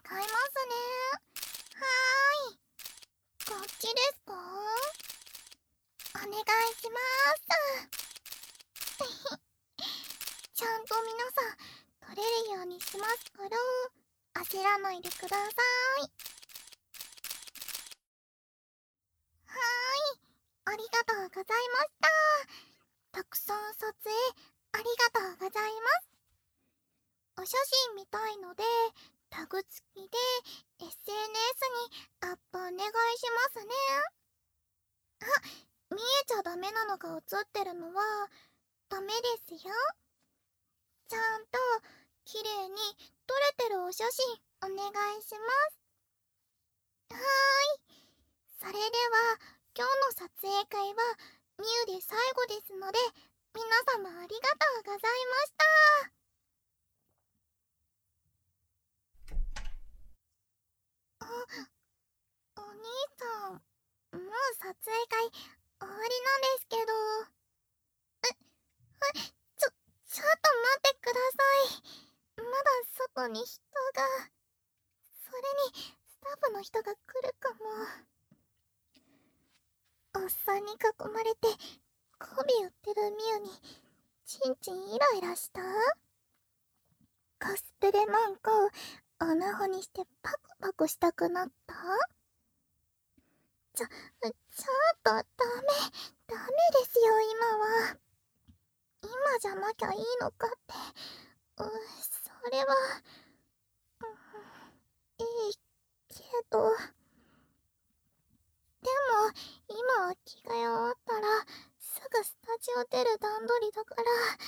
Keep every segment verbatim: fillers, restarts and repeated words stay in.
いますね。はーい。こっちですか？お願いします。ちゃんと皆さん取れるようにしますから、焦らないでください。はーい。ありがとうございました。たくさん撮影ありがとうございます。お写真見たいので、タグ付きで エスエヌエス にアップお願いしますね。あ、見えちゃダメなのが写ってるのはダメですよ。ちゃんと綺麗に撮れてるお写真お願いします。はーい。それでは今日の撮影会はミュウで最後ですので、皆様ありがとうございました。あ、お兄さん、もう撮影会終わりなんですけど。え、え、ちょ、ちょっと待ってください。まだ外に人が。それにスタッフの人が来るかも。おっさんに囲まれて媚び売ってるミュウにチンチンイライラした？コスプレなんかオナホにしてパクパクしたくなった？ちょ、ちょっとダメ、ダメですよ今は。今じゃなきゃいいのかって、うそれは、うん、いいけど。でも今は着替え終わったらすぐスタジオ出る段取りだから。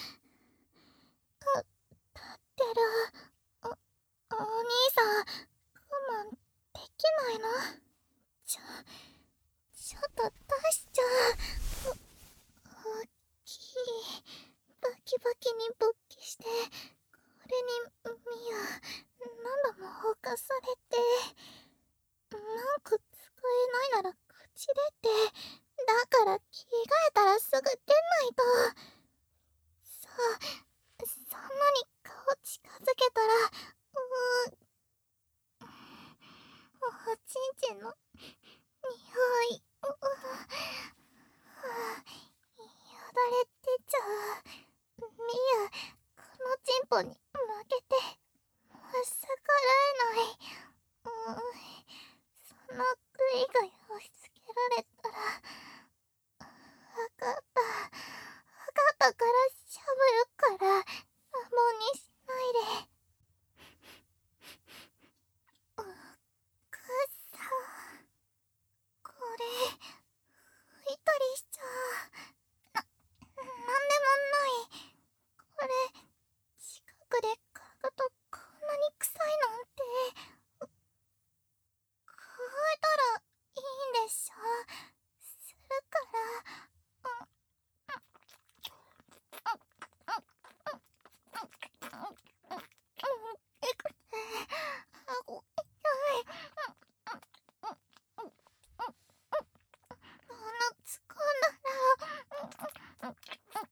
た、立ってる。お、お兄さん、我慢できないの？ちょ、ちょっと出しちゃう。お、大きい。バキバキに勃起して、これにミヤ何度も放火されて、なんか使えないなら口出て、だから着替えたらすぐ出ないと。さあ、そんなに顔近づけたら、うーおちんちんの匂い、ううはあ、よだれ出ちゃう。ミヤ、このチンポに負けて逆らえない。うーそのグイグイ押し付けられたら。わかった。わかったからしゃぶるから、乱暴にしないで。うっくさ。これ、拭いたりしちゃう。な、なんでもない。これ、近くで嗅ぐとこんなに臭いなんて。嗅いだらいいんでしょ？するから。つかんだら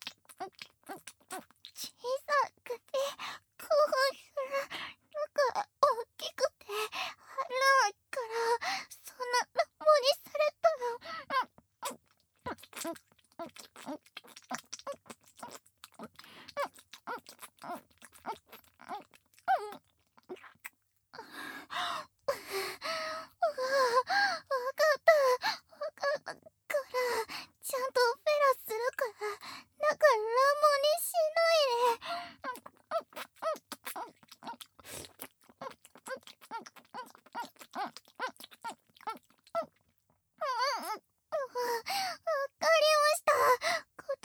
小さくて興奮するのが大きくて腹いからそんな乱暴にされたら。わかったわかったからちゃんとフェラするからだから乱暴にしないで。わかりました。こっ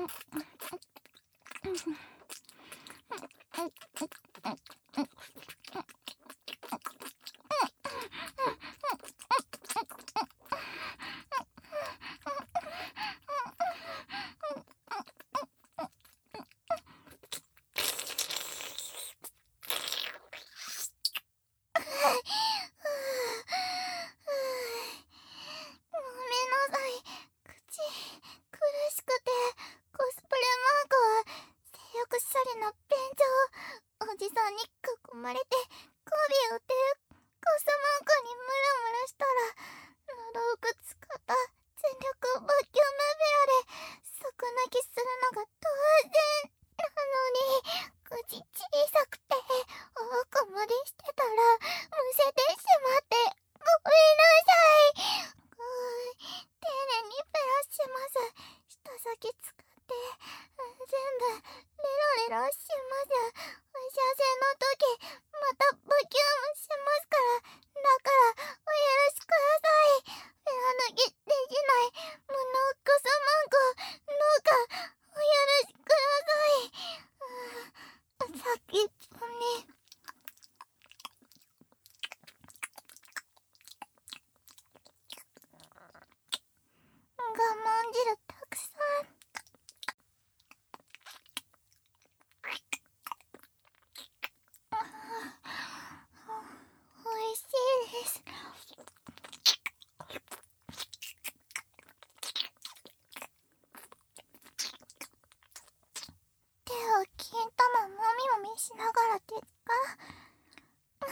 しながらですか？はい、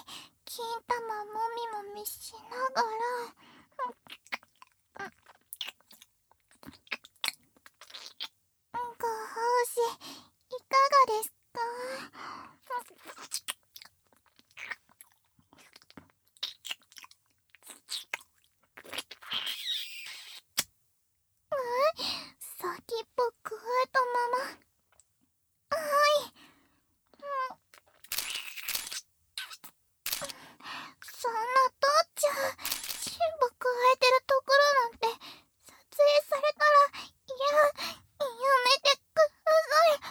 金玉もみもみしながら、ご奉仕いかがですか？先っぽくわえたまま。はい、そんなとっちゃチンポくわえてるところなんて撮影されたら、いや、やめてください。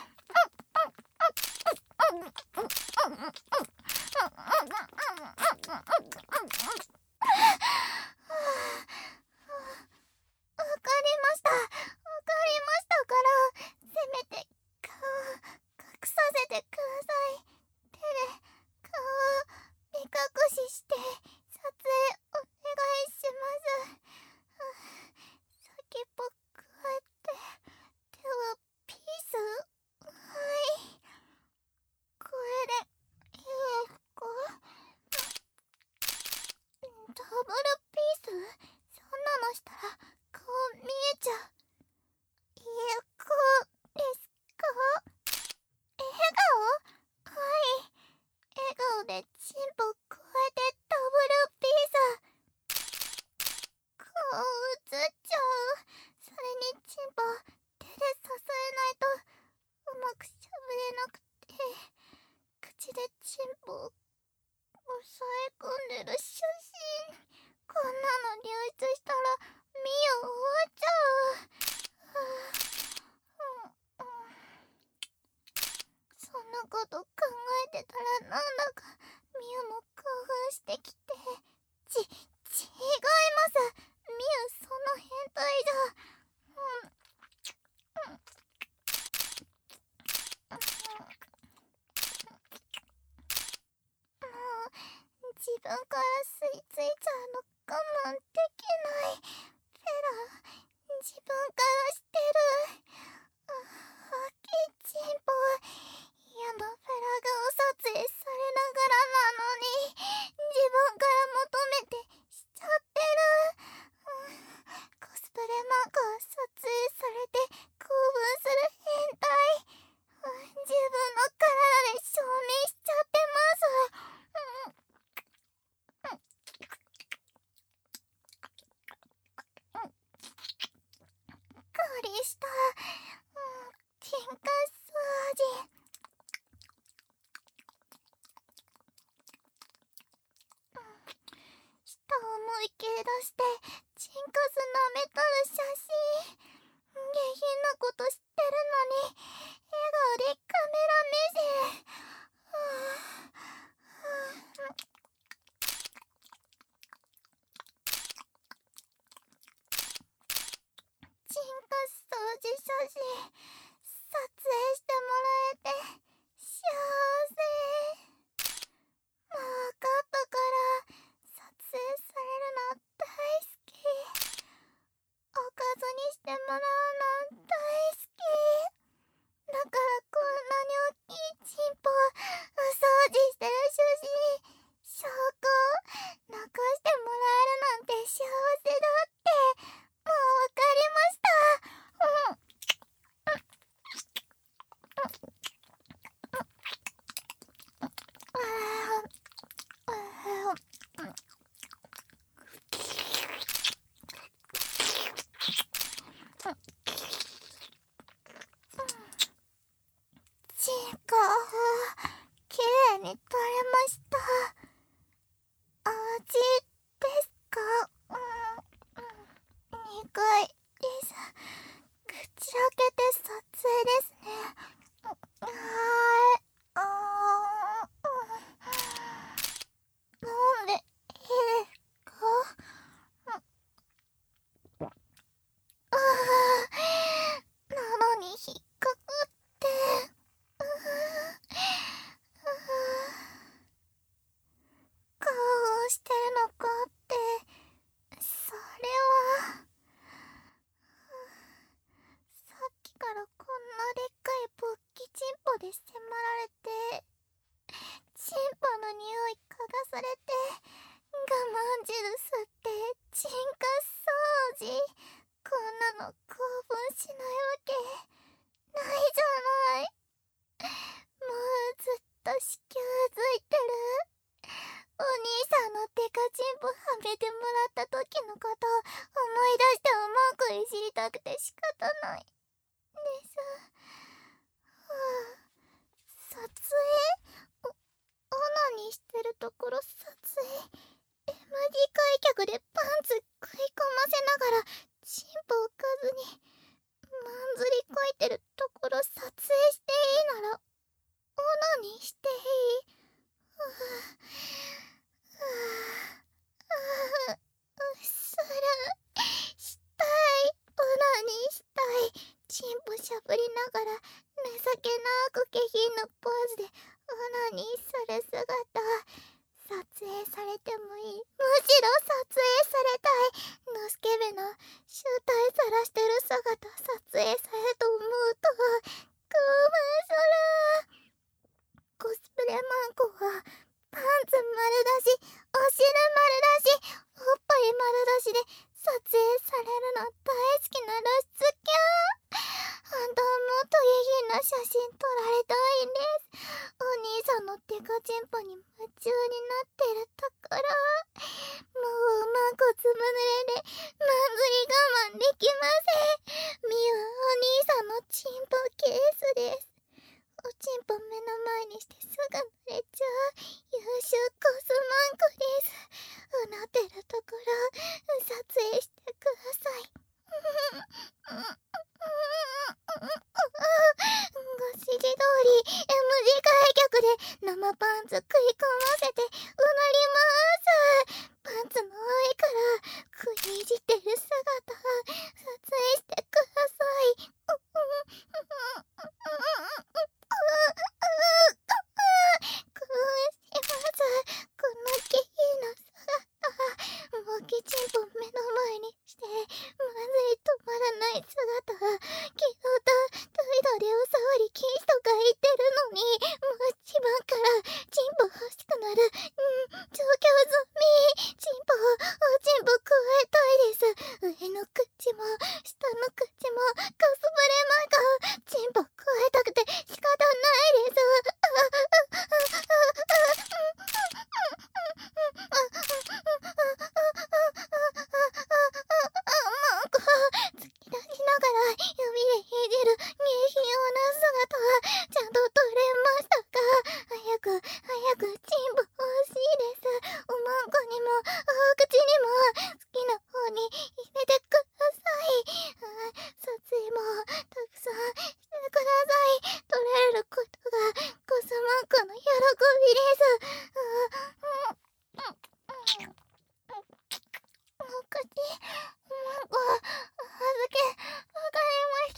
わかりました。わかりましたから、せめて顔隠させてください。手で顔を目隠しして撮影お願いします。先っぽくわえて、手はピース。はい。これでいいですか？ダブルピース？そんなのしたら顔見えちゃう。いい子ですか？笑顔？はい。笑顔でチンポくわえてダブルピース。顔映っちゃう。それにチンポ手で支えないとうまくしゃべれなくて、口でチンポを押さえ込んでる写真。こんなの流出したらミオ終わっちゃう。はぁ、うんうん、そんなこと考えてたらなんだかミオも興奮してきて、ち、違います。ミオその変態じゃ、うんうんうん、もう自分から吸い付いちゃうの我慢できない。フェラ自分からしてる。あ、はっきりチンポ嫌なフェラ顔撮影されながらなのに自分から求めてしちゃってる。うん、コスプレ漫画撮影されて興奮する変態。うん、自分の体で証明しちゃってます。うん、狩りしたじ写真撮影してもらえて幸せ。もう分かったから撮影されるの大好き。おかずにしてもらうの大好き。だからこんなに大きいチンポお掃除してる写真証拠残してもらえるなんて幸せだってもうわかりました。うんチンコきれいに取れました。味ですか？うん、うん、苦いです。口開けて撮影ですね。はーい。あー、飲んでいいですか？あー、喉に引っかかって。うー興奮してるのかって、それはさっきからこんなでっかい勃起チンポで迫られて、チンポの匂い嗅がされて、我慢汁吸ってチンカス掃除。こんなの興奮しないわけないじゃない。もうずっと子宮づいてる。お兄さんのデカチンポはめてもらった時のこと思い出してうまくいじりたくて仕方ないです。はあ、撮影お、オナニーしてるところ撮影 エムディー 開脚でパンツ食い込ませながらチンポをかずにまんずりこいてるところ撮影していいならオナニーしていい。はあはあ、ああ、うっすらしたい。オナニーしたい。チンポしゃぶりながら情けなく下品なポーズでオナニーする姿撮影されてもいい。むしろ撮影されたい。のすけべの醜態さらしてる姿撮影されると思うと興奮する。コスプレマンコはパンツ丸出し、お尻丸出し、おっぱい丸出しで撮影されるの大好きな露出キャー。本当はもっと下品な写真撮られたいんです。お兄さんのデカチンポに夢中になってるところ、もううまくずぶ濡れでまんずり我慢できません。みゆお兄さんのチンポケースです。おちんぽ目の前にしてすぐ濡れちゃう優秀コスマンコです。うなってるところ撮影してください。ご指示通り エムディー 開脚で生パンツ食い込ませてうなります。パンツの上から食いいじってる姿撮影してください。興奮します。この下品な姿、もうきちんと目の前にしてまずい止まらない姿、昨日とトイレでお触り禁止とか言ってるのにもう一番からチンポ欲しくなる、うん調教済み。チンポおチンポ加えたいです。上の口も下の口もコスプレマンコチンポ加えたくて仕方ないです。なんか突き出しながら指でいじる下品な姿ちゃんと撮れましたか？早く早くチンポ欲しいです。おまんこにもお口にも好きな方に入れてください。撮影もたくさんしてください。撮れることがコスマンコの喜びです。お口おまんこ預けわかりまし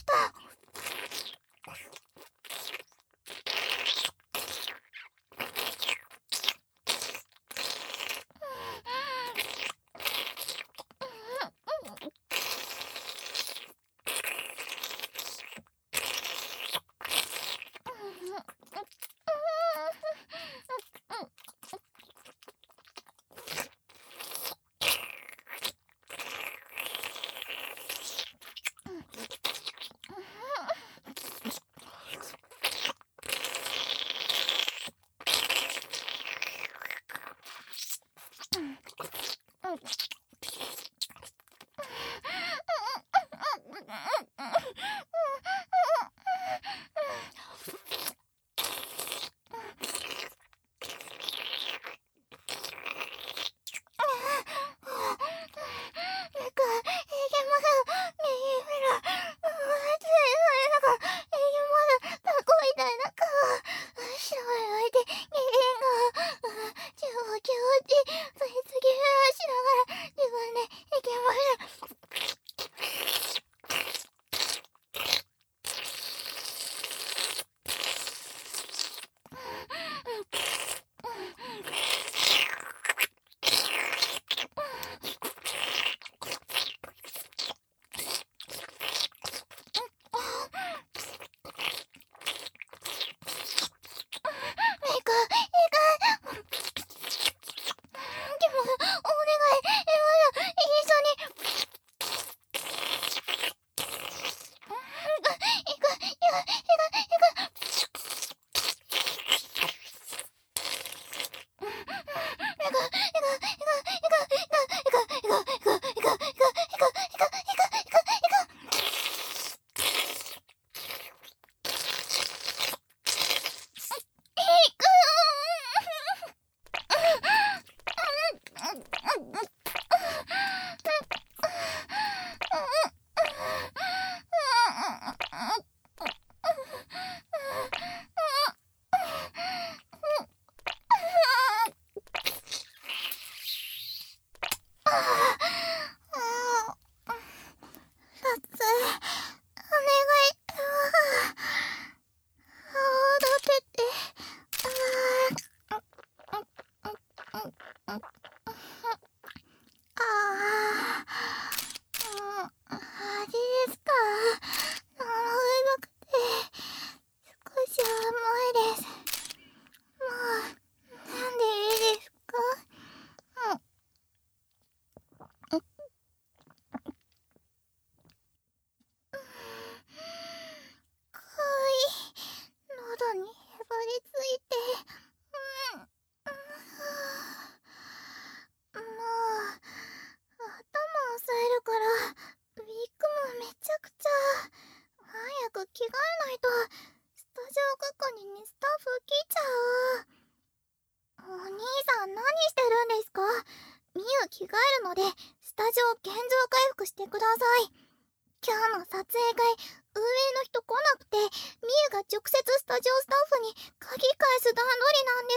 着替えるのでスタジオ現状回復してください。今日の撮影会運営の人来なくて、みゆが直接スタジオスタッフに鍵返す段取りなんです。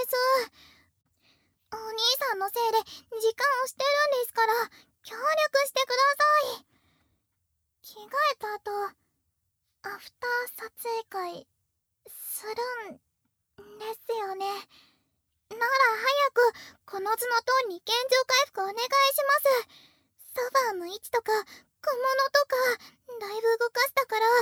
お兄さんのせいで時間をしてるんですから協力してください。着替えた後アフター撮影会するんですよね。なら早くこの図の通りに現状回復お願いします。ソファーの位置とか小物とかだいぶ動かしたから